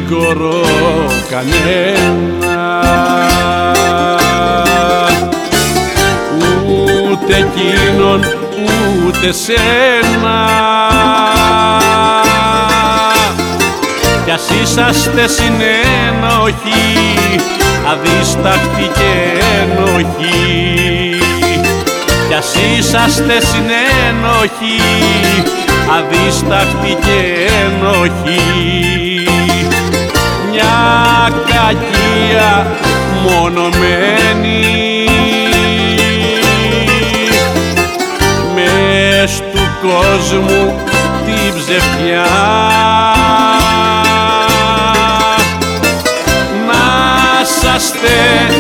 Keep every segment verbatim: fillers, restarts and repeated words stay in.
κατηγορώ κανένα, ούτε εκείνον ούτε σένα. Κι ας είσαστε συνένοχοι, αδίστακτοι και ένοχοι, κι ας είσαστε συνένοχοι, αδίστακτοι και ένοχοι, μια κακία μονομένη μες του κόσμου την ψευτιά. Να είσαστε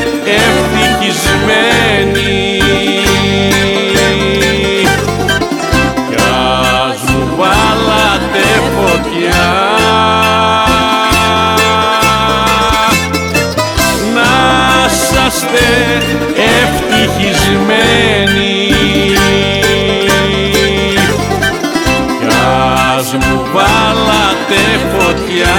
ευτυχισμένοι κι ας μου βάλατε φωτιά. Να είσαστε ευτυχισμένοι κι ας μου βάλατε φωτιά.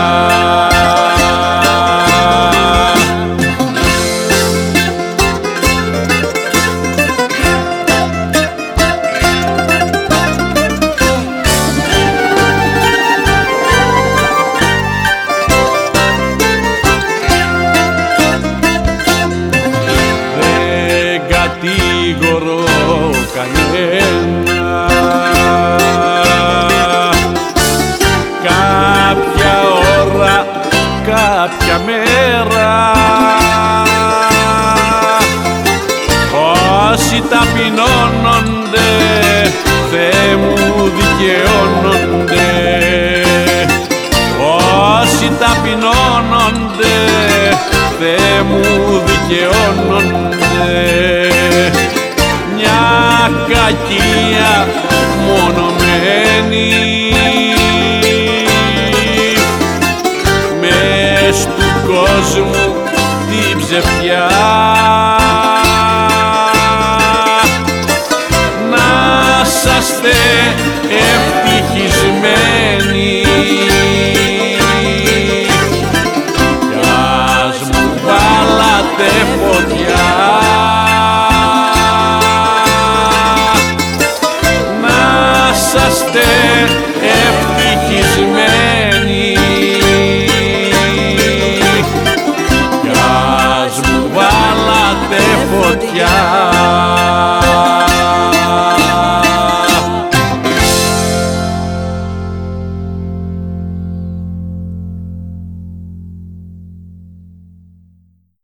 Κατηγορώ κανένα, κάποια ώρα, κάποια μέρα, όσοι ταπεινώνονται Θεέ μου δικαιώνονται, όσοι ταπεινώνονται Θεέ μου δικαιώνονται, μια κακία μονομένη